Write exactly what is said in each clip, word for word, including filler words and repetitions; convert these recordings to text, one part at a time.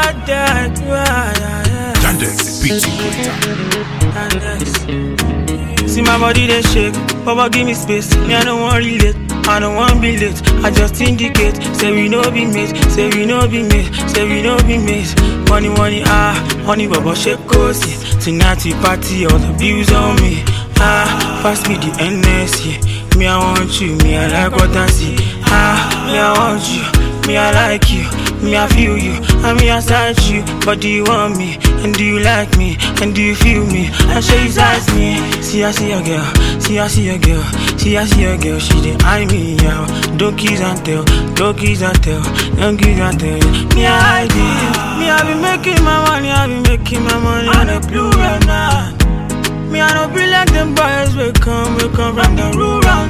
that, that, yeah, yeah, yeah. Yandex, beat Yandex. See my body they shake, Papa give me space. Me I don't want relate, I don't want be late. I just indicate, say we no be mate, say we no be mate, say we no be mate. Money, money, ah, money, Baba shake cozy. Tonight we party, all the views on me. Ah, pass me the N S, yeah. Me I want you, me I like what I see. Ah, me I want you, me I like you, me I feel you, and me I search you. But do you want me, and do you like me, and do you feel me? I show you size me. See I see a girl, see I see a girl, see I see a girl. She dey eye me, yeah. Don't kiss and tell, don't kiss and tell, don't kiss and tell. Me I hide it, me I be making my money, I be making my money on the blue right now. Me I don't be like them boys, we come, we come from the rural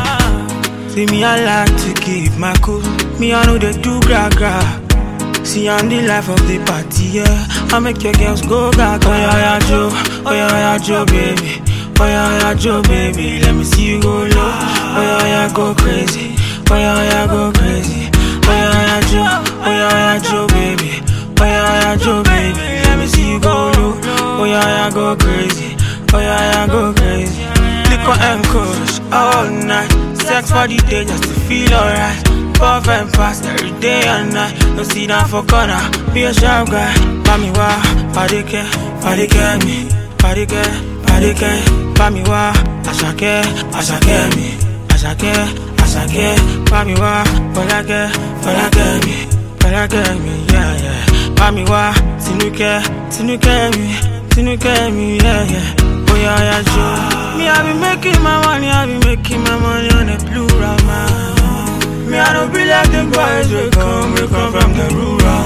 now. See me I like to keep my cool, me I know they do gra gra. See I'm the life of the party, yeah. I make your girls go gaga. Oh yeah, yeah, Joe, oh yeah, yeah, Joe, baby. Oh yeah, yeah, Joe, baby. Let me see you go low. Oh yeah, yeah, go crazy. Oh yeah, yeah, go crazy. Oh yeah, yeah, Joe, oh yeah, yeah, Joe, baby. Oh yeah, yeah, Joe, baby. Let me see you go low. Oh yeah, yeah, go crazy. Oh yeah, yeah, go crazy. Liquor and kush all night. Sex for the day just to feel alright. Puff and pass every day and night. No sit down for corner, be a sharp guy. Mami wa, padike, padike me. Padike, padike, mami wa. Asake, asake me. Asake, asake, mami wa. Polake, polake me. Polake me, yeah, yeah. Mami wa, tinuke, tinuke me. Tinuke me, yeah, yeah. Oh yeah, yeah, Joe. Me I be making my money, I be making my money on the plural, man. Me I don't be like them boys, we come, we come from the rural,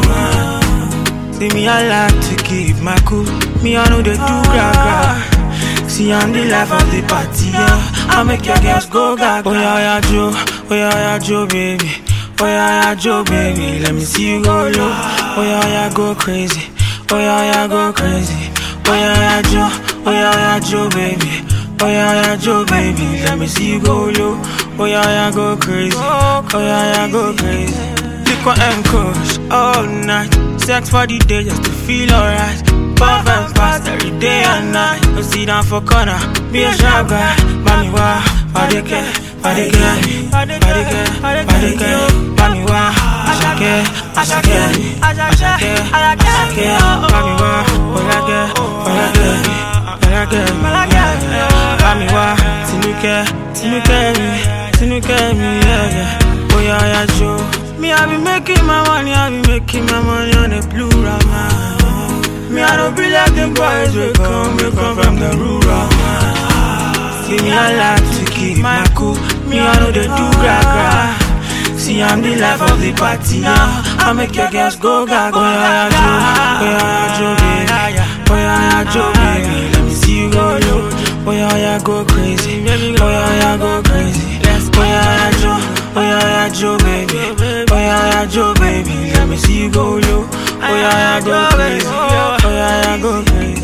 man. See me I like to keep my cool, me I know they do gra gra. See I'm the life of the party, yeah. I make your girls go gaga. Oh yeah, yeah, Joe, oh yeah, yeah, Joe, baby. Oh yeah, yeah, Joe, baby. Let me see you go low. Oh yeah, yeah, go crazy. Oh yeah, yeah, go crazy. Oh yeah, yeah, Joe, oh yeah, yeah, Joe, baby. Oh yeah, yeah, Joe, baby. Let me see you go low. Oh yeah, yeah, go crazy. Oh yeah, yeah, go crazy. Liquor and kush all night. Sex for the day just to feel alright. Puff and pass every day and night. No sit down for corner, be a sharp guy. Mami wa, padike, padike, padike, padike. Mami wa, asake, asake, asake, asake. Mami wa, polake, polake, polake, polake. Mami wa, tinuke, tinuke me, tinuke me, yeah, yeah. Oh yeah, yeah, Joe. Me I be making my money, I be making my money on the plural, man. Me I don't be like them boys, we come, we come from the rural, man. See me I like to keep my cool, me I know they do gra gra. See I'm the life of the party, yeah. I make your girls go gaga. Oh yeah, yeah, Joe, oh yeah, yeah, Joe, baby. Oh yeah, yeah, Joe, baby. Let me see you go low. Oh yeah, yeah, go crazy. Oh yeah, yeah, go crazy. Oh yeah, yeah, Joe, oh yeah, yeah, Joe, baby. Oh yeah, yeah, Joe, baby. Let me see you go low. Oh yeah, yeah, go crazy. Oh yeah, yeah, go crazy.